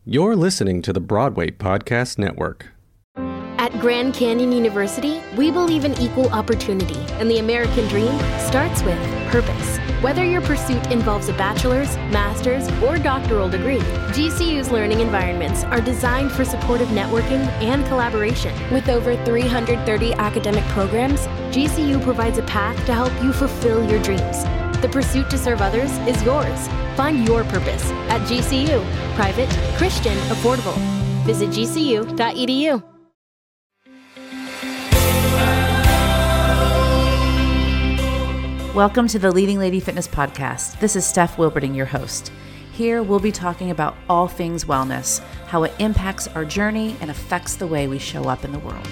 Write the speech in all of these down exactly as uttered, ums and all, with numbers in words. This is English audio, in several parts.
You're listening to the Broadway Podcast Network. At Grand Canyon University, we believe in equal opportunity, and the American dream starts with purpose. Whether your pursuit involves a bachelor's, master's, or doctoral degree, G C U's learning environments are designed for supportive networking and collaboration. With over three hundred thirty academic programs, G C U provides a path to help you fulfill your dreams. The pursuit to serve others is yours. Find your purpose at G C U. Private, Christian, affordable. Visit G C U dot E D U. Welcome to the Leading Lady Fitness Podcast. This is Steph Wilberding, your host. Here we'll be talking about all things wellness, how it impacts our journey and affects the way we show up in the world.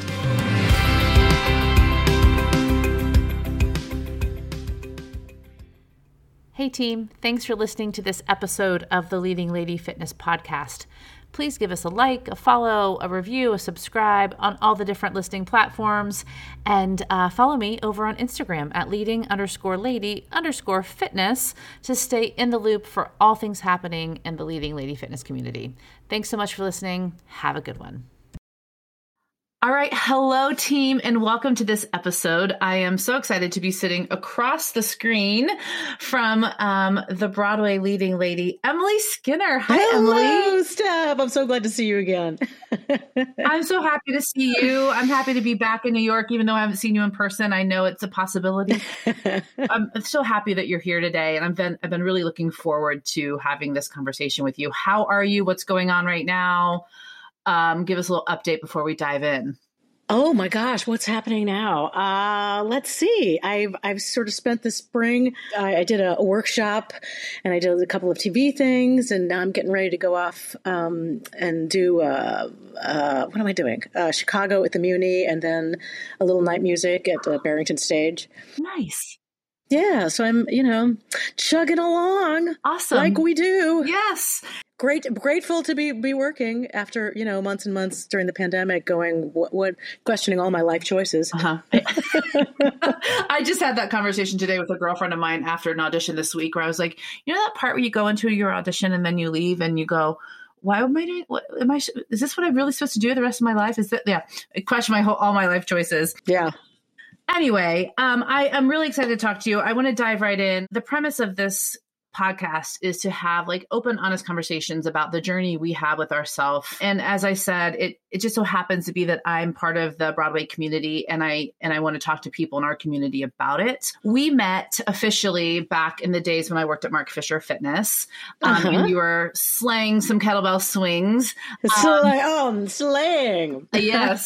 Hey team, thanks for listening to this episode of the Leading Lady Fitness Podcast. Please give us a like, a follow, a review, a subscribe on all the different listing platforms, and uh, follow me over on Instagram at leading underscore lady underscore fitness to stay in the loop for all things happening in the Leading Lady Fitness community. Thanks so much for listening. Have a good one. All right. Hello, team, and welcome to this episode. I am so excited to be sitting across the screen from um, the Broadway leading lady, Emily Skinner. Hi, Hello, Emily. Steph. I'm so glad to see you again. I'm so happy to see you. I'm happy to be back in New York, even though I haven't seen you in person. I know it's a possibility. I'm so happy that you're here today, and I've been I've been really looking forward to having this conversation with you. How are you? What's going on right now? Um, give us a little update before we dive in. Oh my gosh, what's happening now? Uh, let's see. I've I've sort of spent the spring. I, I did a, a workshop, and I did a couple of T V things, and now I'm getting ready to go off um, and do. Uh, uh, what am I doing? Uh, Chicago at the Muni, and then a little night music at the Barrington Stage. Nice. Yeah, so I'm, you know, chugging along. Awesome. Like we do. Yes. Great, grateful to be be working after, you know, months and months during the pandemic, going what, what questioning all my life choices. Uh-huh. I just had that conversation today with a girlfriend of mine after an audition this week, where I was like, you know, that part where you go into your audition and then you leave and you go, why am I doing? What am I? Is this what I'm really supposed to do the rest of my life? Is that yeah? I question my whole all my life choices. Yeah. Anyway, um, I am really excited to talk to you. I want to dive right in. The premise of this podcast is to have like open, honest conversations about the journey we have with ourselves. And as I said, it it just so happens to be that I'm part of the Broadway community, and I and I want to talk to people in our community about it. We met officially back in the days when I worked at Mark Fisher Fitness, um, Uh-huh. and you were slaying some kettlebell swings. So Um, like, oh, slang. Yes.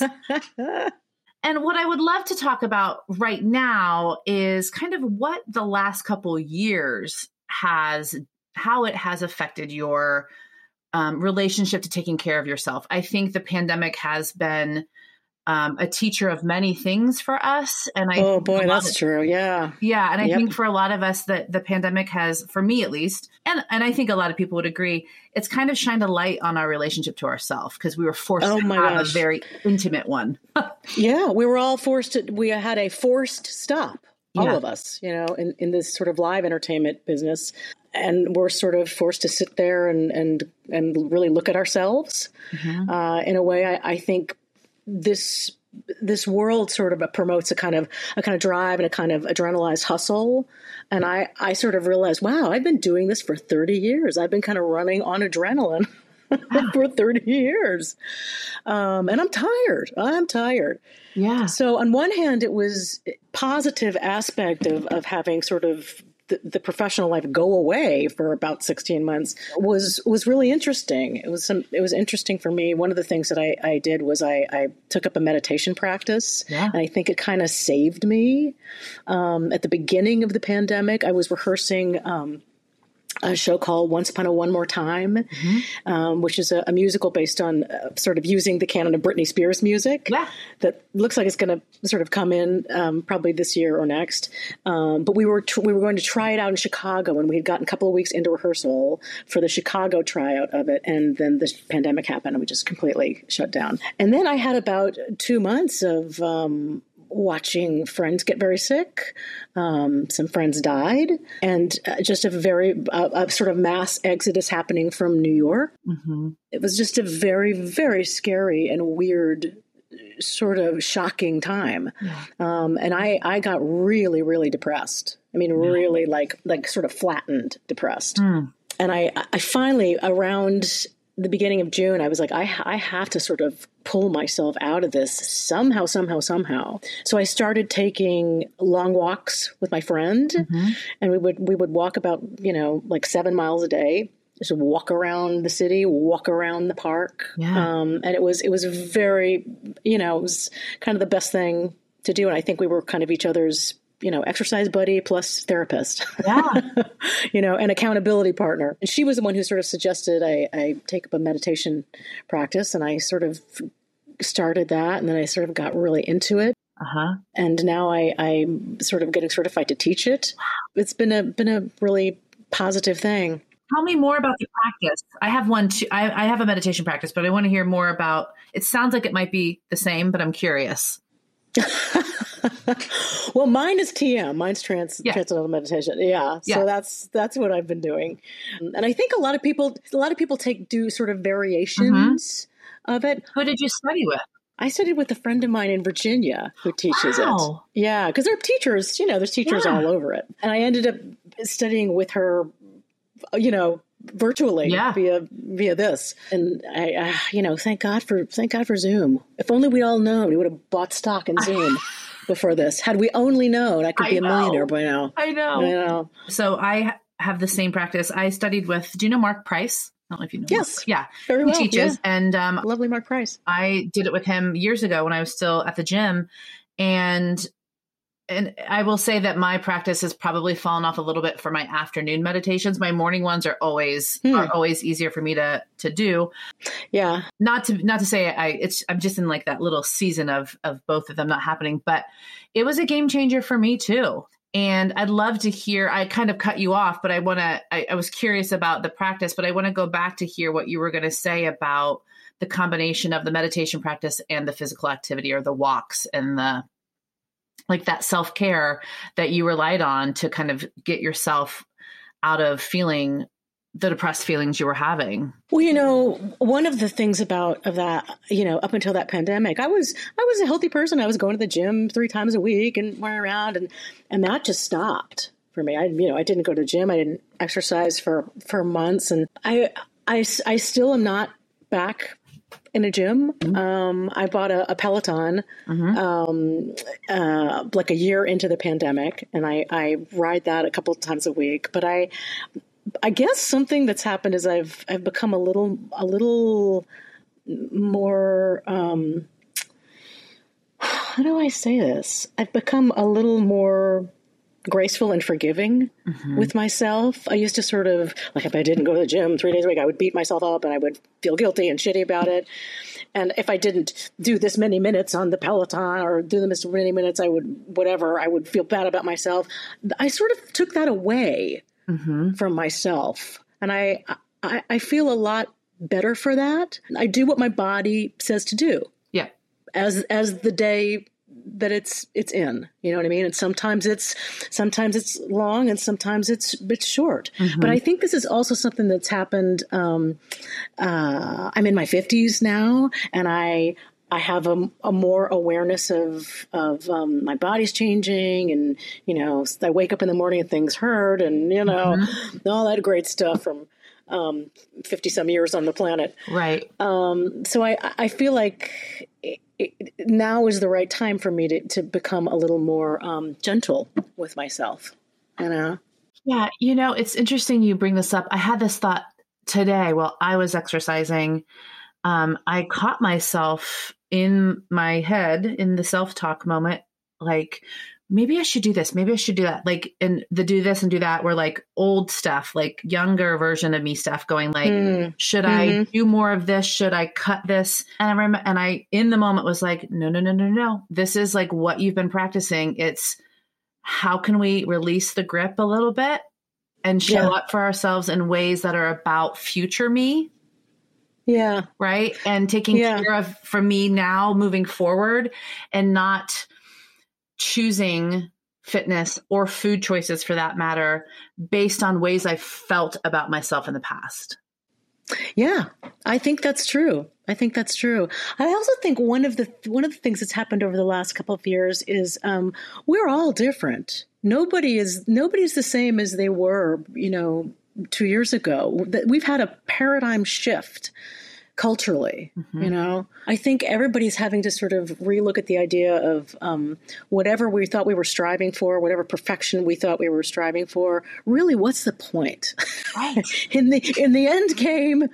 And what I would love to talk about right now is kind of what the last couple years has, how it has affected your um, relationship to taking care of yourself. I think the pandemic has been um, a teacher of many things for us. And I Oh think boy, a lot that's of- true. Yeah. Yeah. And I Yep. think for a lot of us that the pandemic has, for me at least, and, and I think a lot of people would agree, it's kind of shined a light on our relationship to ourselves because we were forced Oh to my have gosh. a very intimate one. Yeah. We were all forced to, we had a forced stop, all Yeah. of us, you know, in, in this sort of live entertainment business. And we're sort of forced to sit there and, and, and really look at ourselves Mhm. uh, in a way. I, I think this this world sort of promotes a kind of a kind of drive and a kind of adrenalized hustle. And I, I sort of realized, wow, I've been doing this for thirty years. I've been kind of running on adrenaline for thirty years. Um, and I'm tired. I'm tired. Yeah. So on one hand, it was a positive aspect of, of having sort of the, the professional life go away for about sixteen months was was really interesting. It was some, it was interesting for me. One of the things that I, I did was I, I took up a meditation practice, Yeah. and I think it kind of saved me. Um, at the beginning of the pandemic, I was rehearsing um, a show called Once Upon a One More Time, Mm-hmm. um, which is a, a musical based on uh, sort of using the canon of Britney Spears music. Yeah. That looks like it's going to sort of come in um, probably this year or next. Um, but we were tr- we were going to try it out in Chicago, and we had gotten a couple of weeks into rehearsal for the Chicago tryout of it, and then the pandemic happened, and we just completely shut down. And then I had about two months of um, watching friends get very sick. Um, some friends died, and uh, just a very uh, a sort of mass exodus happening from New York. Mm-hmm. It was just a very, very scary and weird, sort of shocking time. Yeah. Um, and I, I got really, really depressed. I mean, really like like sort of flattened depressed. Mm. And I, I finally, around the beginning of June, I was like, I, I have to sort of pull myself out of this somehow, somehow, somehow. So I started taking long walks with my friend, mm-hmm. and we would we would walk about, you know, like seven miles a day. Just walk around the city, walk around the park. Yeah. Um, and it was it was very, you know, it was kind of the best thing to do. And I think we were kind of each other's, you know, exercise buddy plus therapist, yeah, you know, and accountability partner. And she was the one who sort of suggested I, I take up a meditation practice. And I sort of started that. And then I sort of got really into it. Uh-huh. And now I, I'm sort of getting certified to teach it. It's been a been a really positive thing. Tell me more about the practice. I have one too. I, I have a meditation practice, but I want to hear more about, it sounds like it might be the same, but I'm curious. Well, mine is T M. Mine's trans yeah. transcendental meditation. Yeah. yeah. So that's that's what I've been doing. And I think a lot of people a lot of people take do sort of variations mm-hmm. of it. Who did you study with? I studied with a friend of mine in Virginia who teaches wow. it. Yeah, because there are teachers, you know, there's teachers yeah. all over it. And I ended up studying with her, you know, virtually yeah. via via this. And I, uh, you know, thank God for thank God for Zoom. If only we'd all known, we would have bought stock in Zoom before this. Had we only known, I could be I a millionaire by now. I know. I know. So I have the same practice. I studied with, do you know Mark Price? I don't know if you know. Yes. Mark. Yeah. Very well. He teaches. Yeah. And um, lovely Mark Price. I did it with him years ago when I was still at the gym. And And I will say that my practice has probably fallen off a little bit for my afternoon meditations. My morning ones are always hmm. are always easier for me to to do. Yeah. Not to not to say I it's I'm just in like that little season of of both of them not happening, but it was a game changer for me too. And I'd love to hear, I kind of cut you off, but I want to, I, I was curious about the practice, but I want to go back to hear what you were going to say about the combination of the meditation practice and the physical activity or the walks and the like that self-care that you relied on to kind of get yourself out of feeling the depressed feelings you were having. Well, you know, one of the things about of that, you know, up until that pandemic, I was I was a healthy person. I was going to the gym three times a week and running around, and and that just stopped for me. I, you know, I didn't go to the gym. I didn't exercise for for months, and I I, I still am not back in a gym. Mm-hmm. Um, I bought a, a Peloton mm-hmm. um, uh, like a year into the pandemic, and I, I ride that a couple of times a week. But I, I guess something that's happened is I've I've become a little a little more. Um, how do I say this? I've become a little more graceful and forgiving mm-hmm. with myself. I used to sort of, like if I didn't go to the gym three days a week, I would beat myself up and I would feel guilty and shitty about it. And if I didn't do this many minutes on the Peloton or do this many minutes, I would, whatever, I would feel bad about myself. I sort of took that away mm-hmm. from myself. And I, I, I feel a lot better for that. I do what my body says to do. Yeah. As, as the day that it's it's in, you know what I mean? And sometimes it's sometimes it's long and sometimes it's it's short. Mm-hmm. But I think this is also something that's happened. Um, uh, I'm in my fifties now, and I I have a, a more awareness of of um, my body's changing, and you know, I wake up in the morning and things hurt, and you know, mm-hmm. all that great stuff from um, fifty some years on the planet. Right. Um, so I I feel like It, it, now is the right time for me to, to become a little more um, gentle with myself, you know? Yeah. You know, it's interesting you bring this up. I had this thought today while I was exercising. Um, I caught myself in my head in the self-talk moment, like, maybe I should do this. Maybe I should do that. Like, and the do this and do that were like old stuff, like younger version of me stuff going like, mm. should mm-hmm. I do more of this? Should I cut this? And I remember, and I, in the moment was like, no, no, no, no, no. This is like what you've been practicing. It's how can we release the grip a little bit and show yeah. up for ourselves in ways that are about future me. Yeah. Right. And taking yeah. care of for me now moving forward and not choosing fitness or food choices for that matter based on ways I felt about myself in the past. Yeah, I think that's true. I think that's true. I also think one of the one of the things that's happened over the last couple of years is um, we're all different. Nobody is nobody's the same as they were, you know, two years ago. We've had a paradigm shift culturally, mm-hmm. you know. I think everybody's having to sort of relook at the idea of um, whatever we thought we were striving for, whatever perfection we thought we were striving for. Really, what's the point? Right. in the in the end game,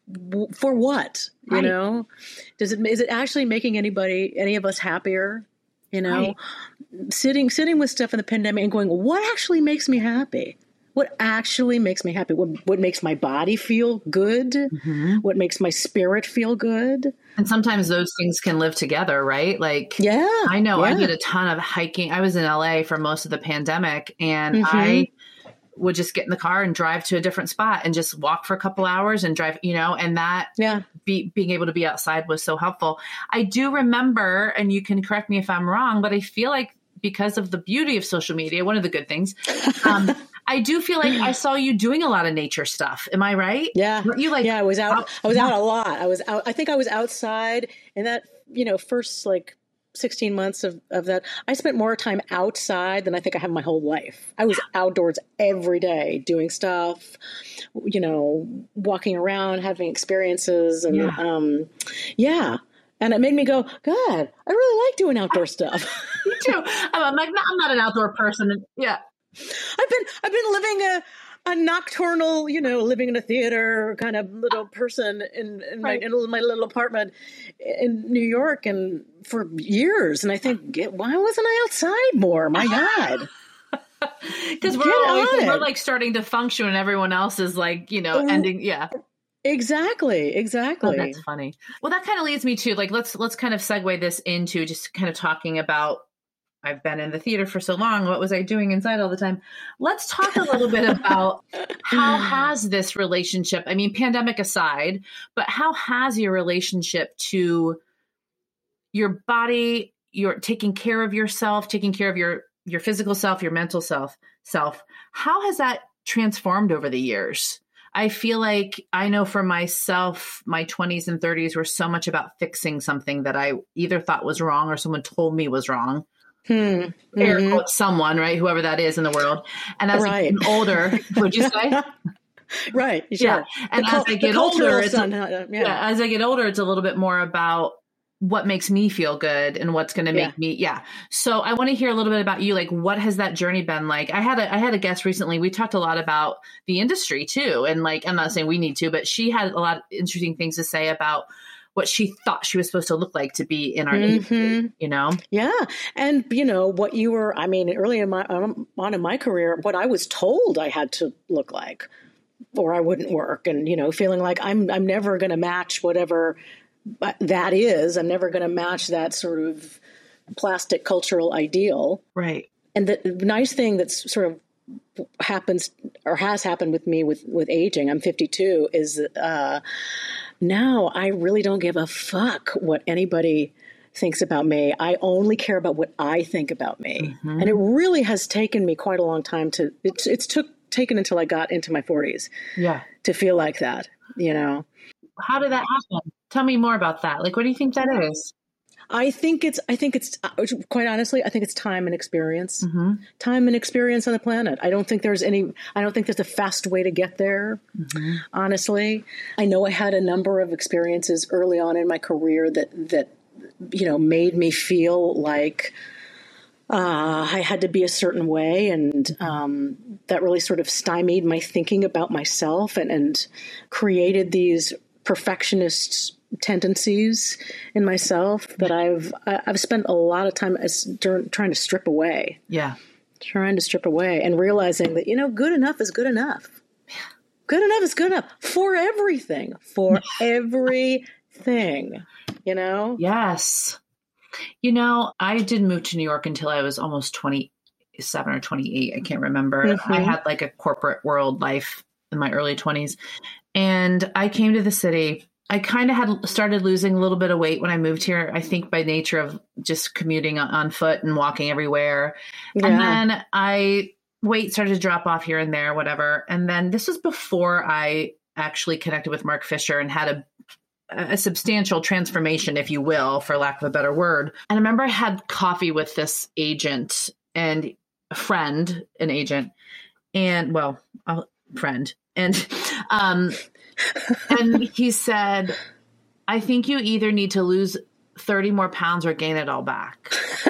for what? You right. know, does it is it actually making anybody any of us happier? You know, right. sitting sitting with stuff in the pandemic and going, what actually makes me happy? What actually makes me happy? What, what makes my body feel good? Mm-hmm. What makes my spirit feel good? And sometimes those things can live together, right? Like, yeah, I know yeah. I did a ton of hiking. I was in L A for most of the pandemic, and mm-hmm. I would just get in the car and drive to a different spot and just walk for a couple hours and drive, you know, and that yeah. be, being able to be outside was so helpful. I do remember, and you can correct me if I'm wrong, but I feel like because of the beauty of social media, one of the good things, um, I do feel like I saw you doing a lot of nature stuff. Am I right? Yeah. Weren't you like, yeah, I was out, out I was out a lot. I was out, I think I was outside in that, you know, first like sixteen months of, of that. I spent more time outside than I think I have my whole life. I was outdoors every day doing stuff, you know, walking around, having experiences. And yeah. Um, yeah. And it made me go, God, I really like doing outdoor stuff. Me too. I'm, like, I'm not an outdoor person. Yeah. I've been I've been living a, a nocturnal, you know, living in a theater kind of little person in, in, right. my, in my little apartment in New York and for years. And I think, why wasn't I outside more? My God. Because we're always, we're like starting to function and everyone else is like, you know, ending. Yeah. Exactly. Exactly. Oh, that's funny. Well, that kind of leads me to like, let's, let's kind of segue this into just kind of talking about, I've been in the theater for so long. What was I doing inside all the time? Let's talk a little bit about how has this relationship, I mean, pandemic aside, but how has your relationship to your body, your taking care of yourself, taking care of your, your physical self, your mental self, self, how has that transformed over the years? I feel like I know for myself, my twenties and thirties were so much about fixing something that I either thought was wrong or someone told me was wrong. Hmm. Air mm-hmm. quote someone, right? Whoever that is in the world. And as right. I get older, would you say? Right. Sure. Yeah. And the as cul- I get older, it's a, yeah. yeah, as I get older, it's a little bit more about what makes me feel good and what's going to make yeah. me. Yeah. So I want to hear a little bit about you. Like, what has that journey been like? I had a, I had a guest recently. We talked a lot about the industry too. And like, I'm not saying we need to, but she had a lot of interesting things to say about what she thought she was supposed to look like to be in our mm-hmm. industry, you know? Yeah. And, you know, what you were, I mean, early in my, um, on in my career, what I was told I had to look like, or I wouldn't work. And, you know, feeling like I'm, I'm never going to match whatever that is. I'm never going to match that sort of plastic cultural ideal. Right. And the nice thing that's sort of happens or has happened with me with, with aging, I'm fifty-two, is, uh, now I really don't give a fuck what anybody thinks about me. I only care about what I think about me. Mm-hmm. And it really has taken me quite a long time to, it's, it's took, taken until I got into my forties yeah. to feel like that, you know? How did that happen? Tell me more about that. Like, what do you think that is? I think it's, I think it's, quite honestly, I think it's time and experience. Mm-hmm. Time and experience on the planet. I don't think there's any, I don't think there's a fast way to get there, mm-hmm. honestly. I know I had a number of experiences early on in my career that, that, you know, made me feel like uh, I had to be a certain way. And um, that really sort of stymied my thinking about myself and, and created these perfectionist tendencies in myself that I've I've spent a lot of time as, trying to strip away. Yeah, trying to strip away and realizing that, you know, good enough is good enough. Good enough is good enough for everything. For everything. You know. Yes. You know, I didn't move to New York until I was almost twenty-seven or twenty-eight. I can't remember. Mm-hmm. I had like a corporate world life in my early twenties, and I came to the city. I kind of had started losing a little bit of weight when I moved here, I think by nature of just commuting on, on foot and walking everywhere. Yeah. And then I weight started to drop off here and there, whatever. And then this was before I actually connected with Mark Fisher and had a a substantial transformation, if you will, for lack of a better word. And I remember I had coffee with this agent and a friend, an agent, and well, a friend. And, um, and he said, I think you either need to lose thirty more pounds or gain it all back.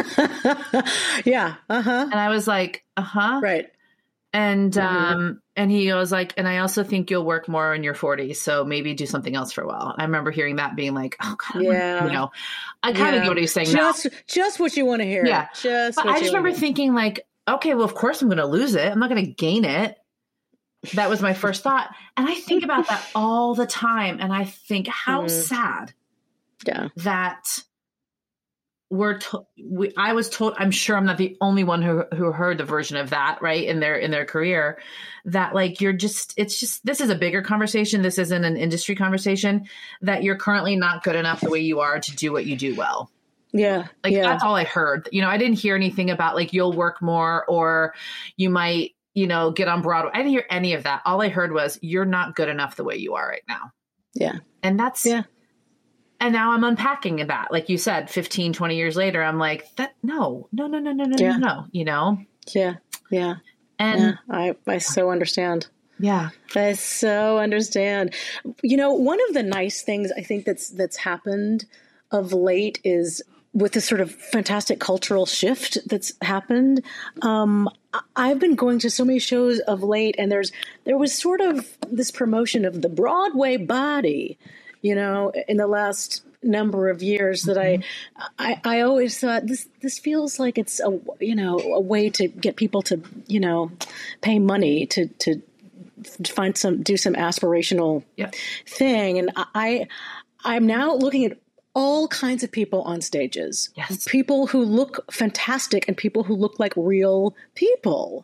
Yeah. Uh-huh. And I was like, uh-huh. Right. And, mm-hmm. um, and he was like, and I also think you'll work more in your forties. So maybe do something else for a while. I remember hearing that being like, oh God, yeah. you know, I kind yeah. of get what he's saying just, now. Just what you want to hear. Yeah. Just but what I just you remember want thinking like, okay, well, of course I'm going to lose it. I'm not going to gain it. That was my first thought. And I think about that all the time. And I think how mm. sad yeah. that we're to- we, I was told, I'm sure I'm not the only one who who heard the version of that, right, in their in their career, that like you're just, it's just, this is a bigger conversation. This isn't an industry conversation, that you're currently not good enough the way you are to do what you do well. Yeah. Like yeah. that's all I heard. You know, I didn't hear anything about like you'll work more or you might, you know, get on Broadway. I didn't hear any of that. All I heard was you're not good enough the way you are right now. Yeah. And that's, yeah. And now I'm unpacking that. Like you said, fifteen, twenty years later, I'm like, that, no, no, no, no, no, no, yeah. no, no, you know? Yeah. Yeah. And yeah. I, I so understand. Yeah. I so understand. You know, one of the nice things I think that's, that's happened of late is with this sort of fantastic cultural shift that's happened. Um, I've been going to so many shows of late, and there's, there was sort of this promotion of the Broadway body, you know, in the last number of years that mm-hmm. I, I, I always thought this, this feels like it's a, you know, a way to get people to, you know, pay money to, to find some, do some aspirational yep. thing. And I, I'm now looking at all kinds of people on stages, yes. people who look fantastic and people who look like real people.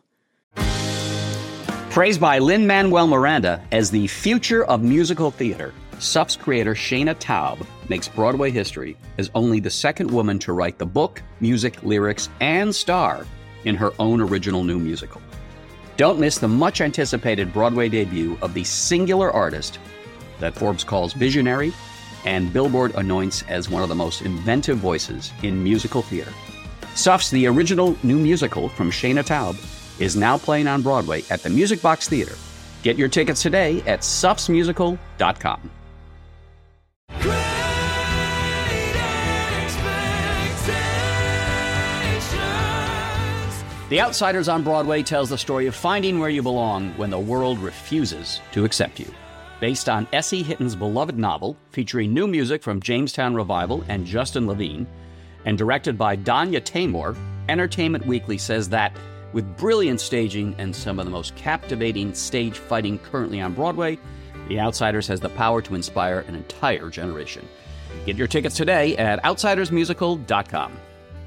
Praised by Lin-Manuel Miranda as the future of musical theater, S U F's creator Shana Taub makes Broadway history as only the second woman to write the book, music, lyrics, and star in her own original new musical. Don't miss the much-anticipated Broadway debut of the singular artist that Forbes calls visionary and Billboard anoints as one of the most inventive voices in musical theater. S U F's The Original New Musical from Shana Taub is now playing on Broadway at the Music Box Theater. Get your tickets today at S U Fs musical dot com. The Outsiders on Broadway tells the story of finding where you belong when the world refuses to accept you. Based on S E. Hitton's beloved novel, featuring new music from Jamestown Revival and Justin Levine, and directed by Danya Taymor, Entertainment Weekly says that, with brilliant staging and some of the most captivating stage fighting currently on Broadway, The Outsiders has the power to inspire an entire generation. Get your tickets today at outsiders musical dot com.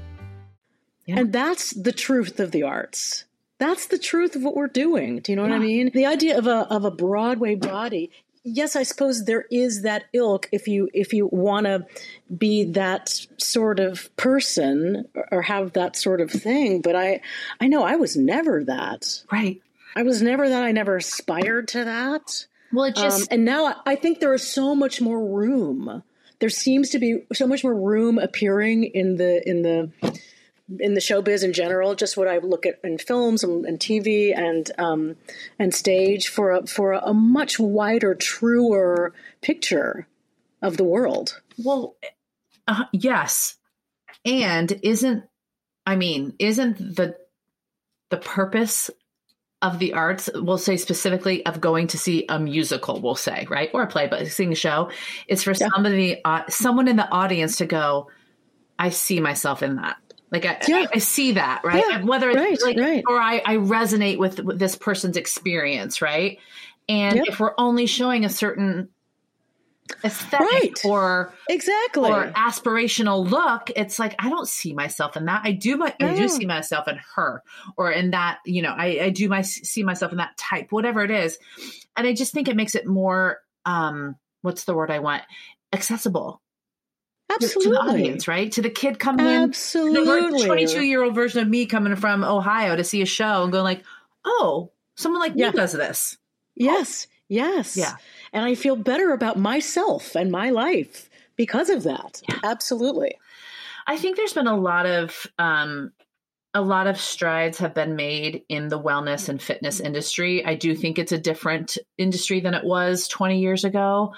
Yeah. And that's the truth of the arts. That's the truth of what we're doing. Do you know yeah. what I mean? The idea of a of a Broadway body. Yes, I suppose there is that ilk if you if you want to be that sort of person or have that sort of thing. But I I know I was never that. Right. I was never that. I never aspired to that. Well, it just um, and now I think there is so much more room. There seems to be so much more room appearing in the in the. in the showbiz in general, just what I look at in films and, and T V and um, and stage for a, for a, a much wider, truer picture of the world. Well, uh, yes, and isn't I mean isn't the the purpose of the arts, we'll say specifically of going to see a musical, we'll say, right, or a play, but seeing a show, is for yeah. somebody, uh, someone in the audience to go, I see myself in that. Like I, yeah. I, I see that, right? Yeah, Whether it's right, like, right. or I, I resonate with, with this person's experience, right? And yep. if we're only showing a certain aesthetic right. or exactly or aspirational look, it's like I don't see myself in that. I do, my, yeah. I do see myself in her, or in that, you know, I, I do my see myself in that type, whatever it is. And I just think it makes it more. Um, what's the word I want? Accessible. Absolutely. To the audience, right? To the kid coming Absolutely. in. Absolutely. The twenty-two-year-old version of me coming from Ohio to see a show and going like, oh, someone like yeah. me does this. Yes. Yes. Yeah. And I feel better about myself and my life because of that. Yeah. Absolutely. I think there's been a lot of, um, a lot of strides have been made in the wellness and fitness industry. I do think it's a different industry than it was twenty years ago,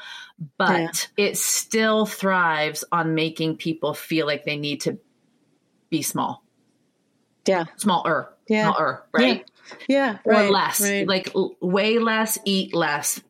but yeah. it still thrives on making people feel like they need to be small. Yeah. Smaller. Yeah. Smaller, right? Yeah. yeah or right, less, right. like l- way less, eat less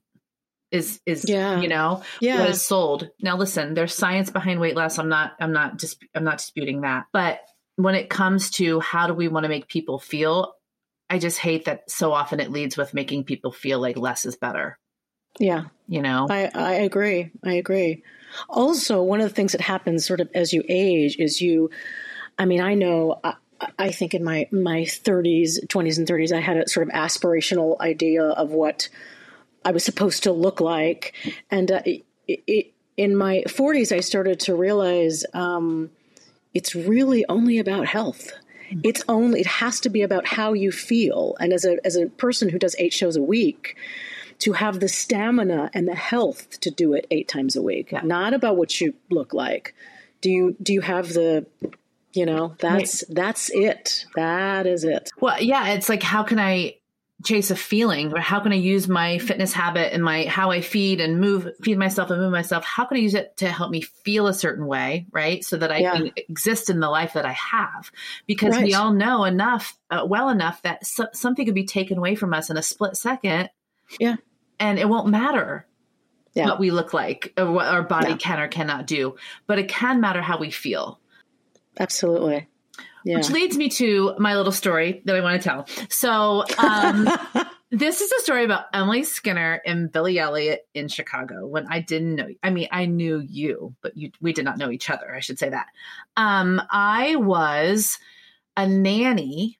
is, is, yeah. you know, yeah. what is sold. Now, listen, there's science behind weight loss. I'm not, I'm not, dis- I'm not disputing that, but when it comes to how do we want to make people feel, I just hate that so often it leads with making people feel like less is better. Yeah. You know, I, I agree. I agree. Also, one of the things that happens sort of as you age is you, I mean, I know, I, I think in my, my thirties, twenties and thirties, I had a sort of aspirational idea of what I was supposed to look like. And uh, it, it, in my forties, I started to realize, um, it's really only about health. It's only, it has to be about how you feel. And as a, as a person who does eight shows a week, to have the stamina and the health to do it eight times a week, yeah. not about what you look like. Do you, do you have the, you know, that's, right. that's it. That is it. Well, yeah. It's like, how can I chase a feeling, or how can I use my fitness habit and my, how I feed and move, feed myself and move myself? How can I use it to help me feel a certain way? Right. So that I yeah. can exist in the life that I have, because right. we all know enough, uh, well enough that so- something could be taken away from us in a split second. Yeah. And it won't matter yeah. what we look like or what our body yeah. can or cannot do, but it can matter how we feel. Absolutely. Yeah. Which leads me to my little story that I want to tell. So um, this is a story about Emily Skinner and Billy Elliot in Chicago when I didn't know. I mean, I knew you, but you, we did not know each other. I should say that. Um, I was a nanny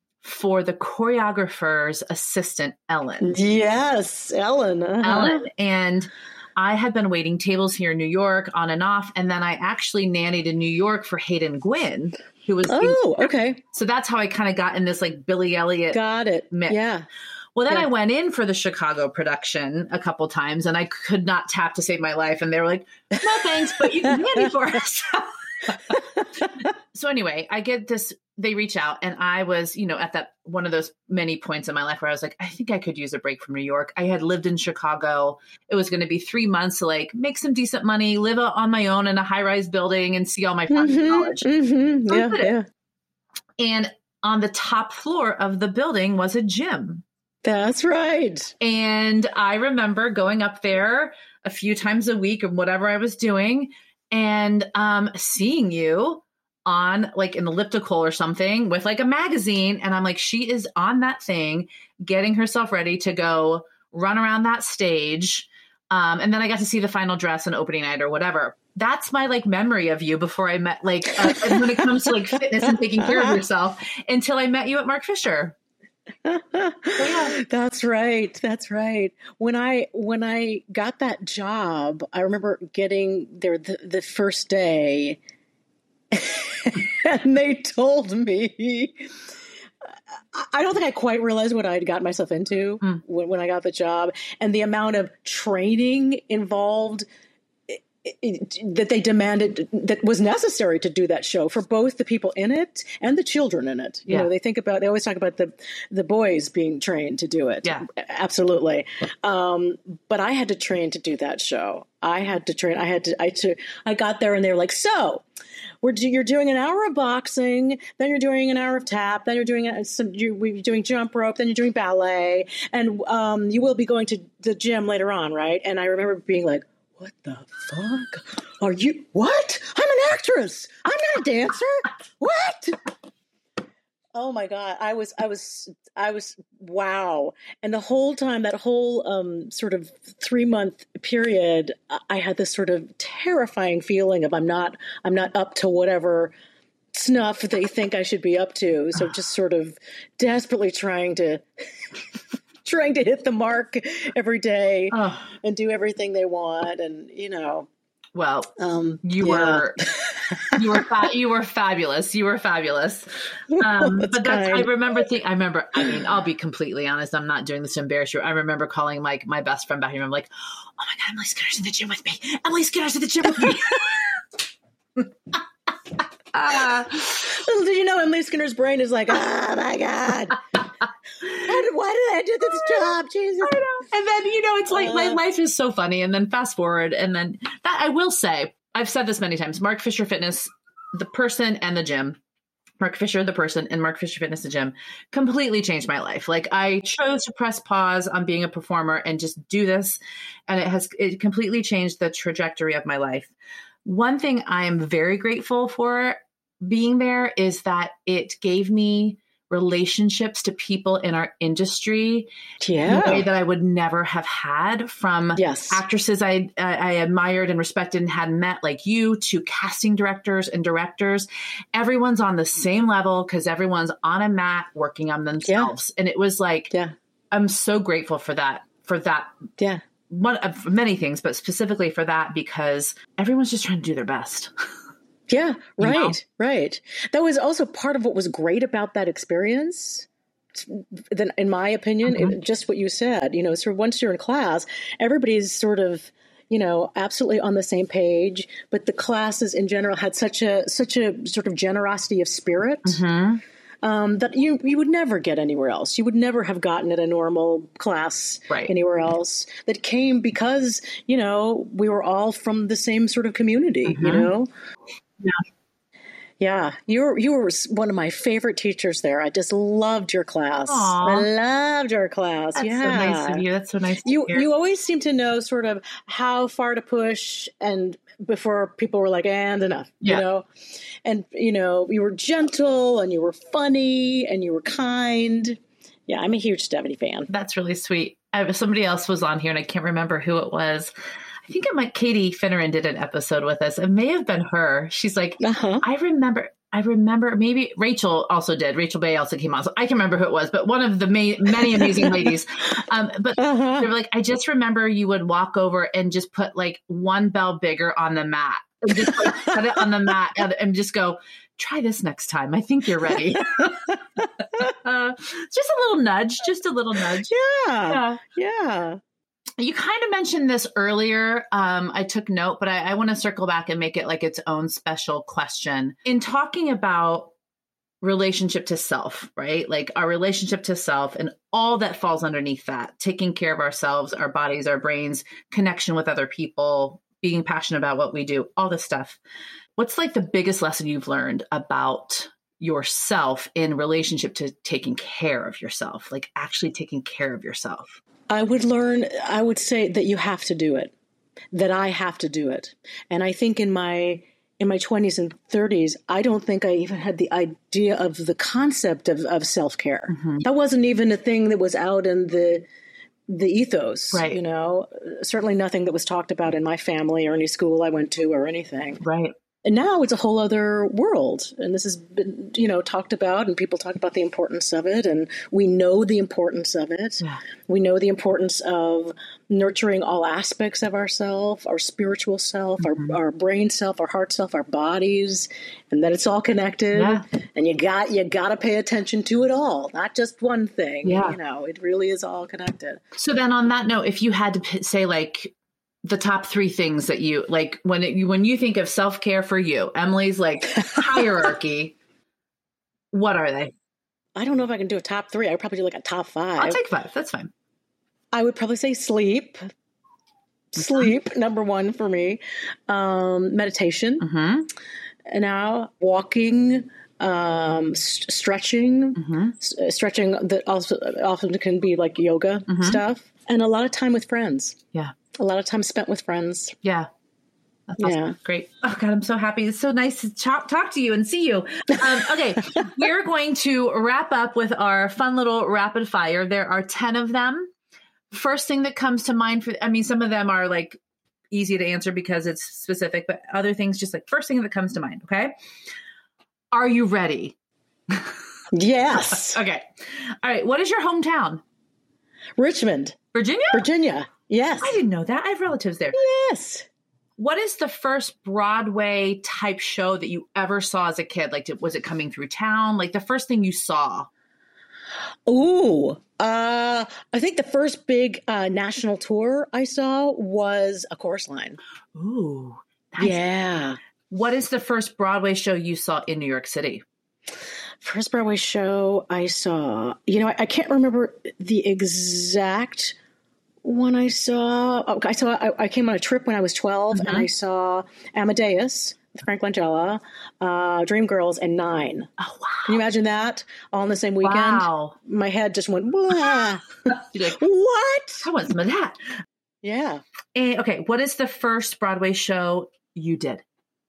for the choreographer's assistant, Ellen. Yes, Ellen. Uh-huh. Ellen. And I had been waiting tables here in New York on and off. And then I actually nannied in New York for Hayden Gwynn, who was. Oh, in- okay. So that's how I kind of got in this like Billy Elliot. Got it. Mix. Yeah. Well, then yeah. I went in for the Chicago production a couple times and I could not tap to save my life. And they were like, no, thanks, but you can nanny for us. So anyway, I get this, they reach out and I was, you know, at that one of those many points in my life where I was like, I think I could use a break from New York. I had lived in Chicago. It was going to be three months to like make some decent money, live on my own in a high rise building and see all my friends mm-hmm, in college. Mm-hmm, So yeah, yeah. And on the top floor of the building was a gym. That's right. And I remember going up there a few times a week or whatever I was doing and um, seeing you on like an elliptical or something with like a magazine. And I'm like, she is on that thing, getting herself ready to go run around that stage. Um, and then I got to see the final dress and opening night or whatever. That's my like memory of you before I met, like uh, when it comes to like fitness and taking care of yourself, until I met you at Mark Fisher. So, yeah. That's right. That's right. When I when I got that job, I remember getting there the, the first day, and they told me, I don't think I quite realized what I'd got myself into mm. when, when I got the job, and the amount of training involved It, it, that they demanded that was necessary to do that show for both the people in it and the children in it. You yeah. know, they think about, they always talk about the, the boys being trained to do it. Yeah, absolutely. Um, but I had to train to do that show. I had to train. I had to, I, to, I got there and they were like, so we're, you're doing an hour of boxing, then you're doing an hour of tap, then you're doing some, you, we're doing jump rope, then you're doing ballet, and um, you will be going to the gym later on. Right. And I remember being like, what the fuck are you? What? I'm an actress. I'm not a dancer. What? Oh my God. I was, I was, I was, wow. And the whole time, that whole um, sort of three month period, I had this sort of terrifying feeling of I'm not, I'm not up to whatever snuff they think I should be up to. So just sort of desperately trying to trying to hit the mark every day Oh. and do everything they want. And, you know, Well, um, you yeah. were you were fa- you were fabulous. You were fabulous. Um, That's but that's I kind. remember. Think I remember. I mean, I'll be completely honest. I'm not doing this to embarrass you. I remember calling like my best friend back here. I'm like, oh my god, Emily Skinner's in the gym with me. Emily Skinner's in the gym with me. uh, Little did you know Emily Skinner's brain is like, oh my God. Why did, why did I do this job? Jesus. I know. And then, you know, it's like my Uh. life is so funny. And then fast forward. And then that I will say, I've said this many times, Mark Fisher Fitness, the person and the gym, Mark Fisher, the person, and Mark Fisher Fitness, the gym, completely changed my life. Like I chose to press pause on being a performer and just do this. And it has, it completely changed the trajectory of my life. One thing I am very grateful for being there is that it gave me relationships to people in our industry Yeah. in a way that I would never have had, from Yes. actresses I, I I admired and respected and had met like you, to casting directors and directors. Everyone's on the same level because everyone's on a mat working on themselves. And it was like, Yeah. I'm so grateful for that, for that. Yeah. One of many things, but specifically for that, because everyone's just trying to do their best. Yeah, You right, know? right. That was also part of what was great about that experience. Then, in my opinion, Mhm. it, just what you said, you know, sort of once you're in class, everybody's sort of, you know, absolutely on the same page. But the classes in general had such a such a sort of generosity of spirit Mm-hmm. um, that you you would never get anywhere else. You would never have gotten at a normal class Right. anywhere else. That came because, you know, we were all from the same sort of community. You Mhm. know. Yeah. Yeah, you were you were one of my favorite teachers there. I just loved your class. Aw. I loved your class. That's yeah, so nice of you. That's so nice to You hear. you always seem to know sort of how far to push, and before people were like, and enough, Yeah. you know. And you know, you were gentle, and you were funny, and you were kind. Yeah, I'm a huge Stephanie fan. That's really sweet. I, somebody else was on here and I can't remember who it was. I think it might, Katie Finneran did an episode with us. It may have been her. She's like, Uh-huh. I remember, I remember maybe Rachel also did. Rachel Bay also came on. So I can remember who it was, but one of the ma- many amazing ladies. Um, but Uh-huh. they were like, I just remember you would walk over and just put like one bell bigger on the mat. And just like, put it on the mat and, and just go, try this next time. I think you're ready. uh, just a little nudge, just a little nudge. Yeah, Yeah. yeah. You kind of mentioned this earlier. Um, I took note, but I, I want to circle back and make it like its own special question. In talking about relationship to self, right? Like our relationship to self and all that falls underneath that, taking care of ourselves, our bodies, our brains, connection with other people, being passionate about what we do, all this stuff. What's like the biggest lesson you've learned about yourself in relationship to taking care of yourself, like actually taking care of yourself? I would learn, I would say that you have to do it, that I have to do it. And I think in my in my twenties and thirties, I don't think I even had the idea of the concept of, of self-care. Mm-hmm. That wasn't even a thing that was out in the the ethos, Right. you know, certainly nothing that was talked about in my family or any school I went to or anything. Right. And now it's a whole other world. And this has been, you know, talked about, and people talk about the importance of it. And we know the importance of it. Yeah. We know the importance of nurturing all aspects of ourself, our spiritual self, Mm-hmm. our, our brain self, our heart self, our bodies, and that it's all connected. Yeah. And you got, you got to pay attention to it all, not just one thing. Yeah. You know, it really is all connected. So then on that note, if you had to p- say like the top three things that you like when it, when you think of self-care for you, Emily's like hierarchy, what are they? I don't know if I can do a top three. I would probably do like a top five. I'll take five. That's fine. I would probably say sleep. Sleep, number one for me. Um, meditation. Mm-hmm. And now walking, um, st- stretching, Mm-hmm. s- uh, stretching that also often can be like yoga Mhm. stuff, and a lot of time with friends. Yeah. A lot of time spent with friends. Yeah. That's awesome. Yeah. Great. Oh God, I'm so happy. It's so nice to talk, talk to you and see you. Um, okay. We're going to wrap up with our fun little rapid fire. There are ten of them. First thing that comes to mind for, I mean, some of them are like easy to answer because it's specific, but other things just like first thing that comes to mind. Okay. Are you ready? Yes. Okay. All right. What is your hometown? Richmond. Virginia? Virginia. Yes. I didn't know that. I have relatives there. Yes. What is the first Broadway type show that you ever saw as a kid? Like, did, was it coming through town? Like the first thing you saw? Ooh, uh, I think the first big uh, national tour I saw was A Chorus Line. Ooh. Nice. Yeah. What is the first Broadway show you saw in New York City? First Broadway show I saw, you know, I, I can't remember the exact one I saw. Oh, I saw, I, I came on a trip when I was twelve mm-hmm. and I saw Amadeus with Frank Langella, uh, Dreamgirls, and Nine. Oh, wow. Can you imagine that all in the same weekend? Wow. My head just went, blah. You're like, what? I want some of that. Yeah. And, okay. What is the first Broadway show you did?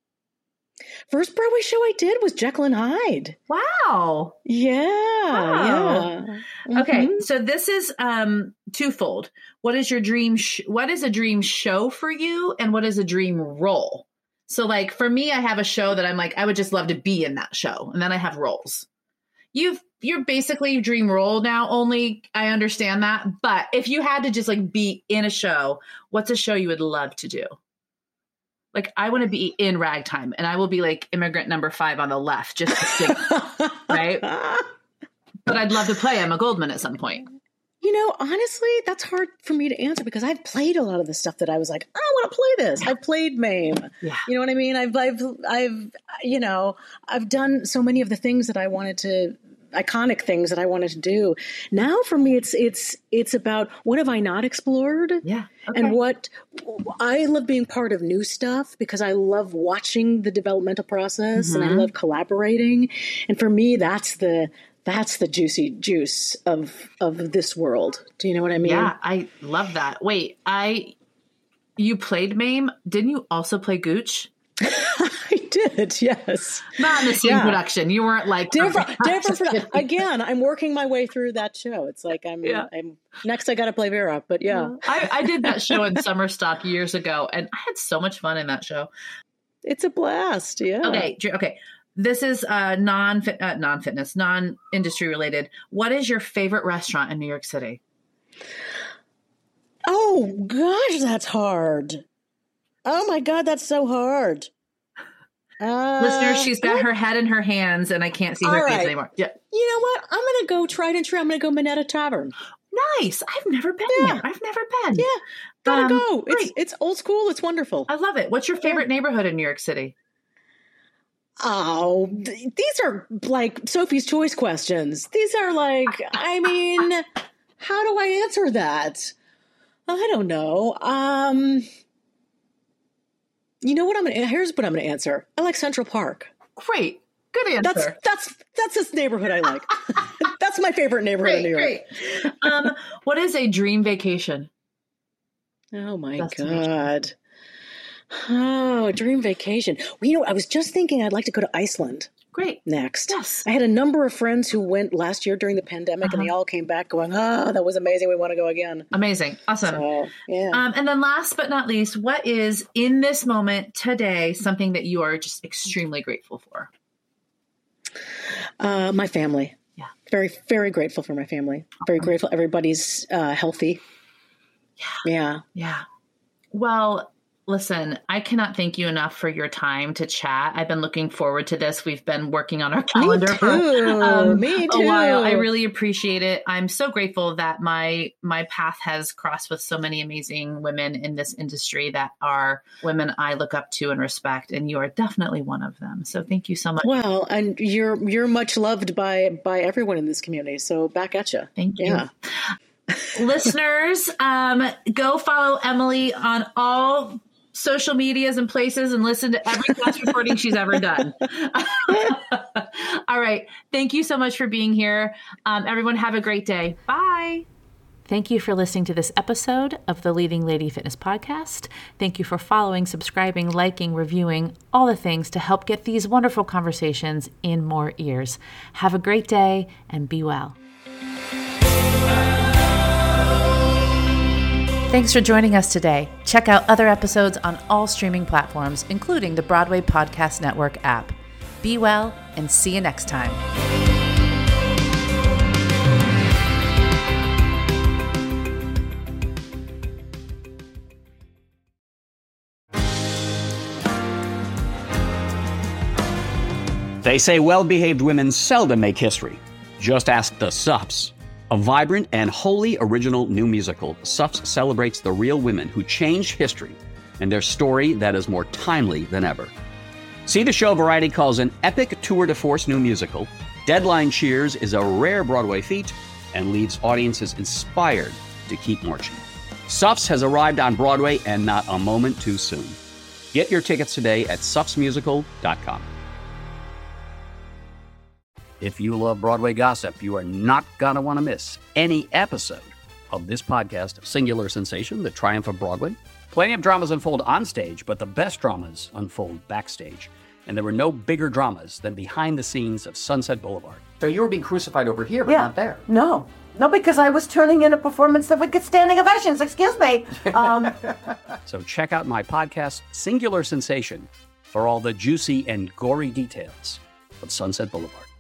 First Broadway show I did was Jekyll and Hyde. Wow. Yeah. Wow. Yeah. Okay. Mm-hmm. So this is um, twofold. What is your dream? Sh- what is a dream show for you? And what is a dream role? So like for me, I have a show that I'm like, I would just love to be in that show. And then I have roles. You've, you're basically dream role now, only I understand that. But if you had to just like be in a show, what's a show you would love to do? Like, I want to be in Ragtime, and I will be like immigrant number five on the left, just to sing, right? But I'd love to play Emma Goldman at some point. You know, honestly, that's hard for me to answer because I've played a lot of the stuff that I was like, I want to play this. I've played Mame. Yeah. You know what I mean? I've, I've, I've, you know, I've done so many of the things that I wanted to, iconic things that I wanted to do. Now for me, it's, it's, it's about what have I not explored? Yeah. Okay. And what I love being part of new stuff because I love watching the developmental process mm-hmm. and I love collaborating. And for me, that's the, that's the juicy juice of, of this world. Do you know what I mean? Yeah, I love that. Wait, I, you played Mame. Didn't you also play Gooch? I did, yes. Not in the same yeah. production. You weren't like different. different produ- Again, I'm working my way through that show. It's like I'm. Yeah. I'm next. I got to play Vera, but yeah, I, I did that show in summer stock years ago, and I had so much fun in that show. It's a blast. Yeah. Okay. Okay. This is uh, non uh, non fitness, non industry related. What is your favorite restaurant in New York City? Oh gosh, that's hard. Oh my God, that's so hard. Uh, Listeners, she's got her head in her hands and I can't see her right. face anymore. Yeah. You know what? I'm going to go tried and true. I'm going to go Minetta Tavern. Nice. I've never been yeah. there. I've never been. Yeah. Gotta um, go. It's, great. it's old school. It's wonderful. I love it. What's your favorite yeah. neighborhood in New York City? Oh, th- these are like Sophie's Choice questions. These are like, I mean, how do I answer that? I don't know. Um... You know what I'm going to, here's what I'm going to answer. I like Central Park. Great. Good answer. That's, that's, that's this neighborhood I like. That's my favorite neighborhood great, in New York. Great. um, what is a dream vacation? Oh my God. Oh, a dream vacation. Well, you know, I was just thinking I'd like to go to Iceland. Great. Next. Yes. I had a number of friends who went last year during the pandemic uh-huh. and they all came back going, oh, that was amazing. We want to go again. Amazing. Awesome. So, yeah. Um, and then last but not least, what is in this moment today something that you are just extremely grateful for? Uh, my family. Yeah. Very, very grateful for my family. Very grateful everybody's uh, healthy. Yeah. Yeah. Yeah. Well, listen, I cannot thank you enough for your time to chat. I've been looking forward to this. We've been working on our calendar Me too. for um, Me too. a while. I really appreciate it. I'm so grateful that my my path has crossed with so many amazing women in this industry that are women I look up to and respect, and you are definitely one of them. So thank you so much. Well, and you're you're much loved by by everyone in this community. So back at you. Thank you. Yeah. Listeners, um, go follow Emily on all social medias and places and listen to every class recording she's ever done. All right. Thank you so much for being here. Um, everyone have a great day. Bye. Thank you for listening to this episode of the Leading Lady Fitness Podcast. Thank you for following, subscribing, liking, reviewing, all the things to help get these wonderful conversations in more ears. Have a great day and be well. Thanks for joining us today. Check out other episodes on all streaming platforms, including the Broadway Podcast Network app. Be well and see you next time. They say well-behaved women seldom make history. Just ask the Suffs. A vibrant and wholly original new musical, Suffs celebrates the real women who changed history and their story that is more timely than ever. See the show Variety calls an epic tour de force new musical. Deadline cheers is a rare Broadway feat and leaves audiences inspired to keep marching. Suffs has arrived on Broadway and not a moment too soon. Get your tickets today at suffs musical dot com. If you love Broadway gossip, you are not going to want to miss any episode of this podcast, Singular Sensation, The Triumph of Broadway. Plenty of dramas unfold on stage, but the best dramas unfold backstage. And there were no bigger dramas than behind the scenes of Sunset Boulevard. So you were being crucified over here, but yeah. not there. No. No, because I was turning in a performance that would get standing ovations. Excuse me. Um, so check out my podcast, Singular Sensation, for all the juicy and gory details of Sunset Boulevard.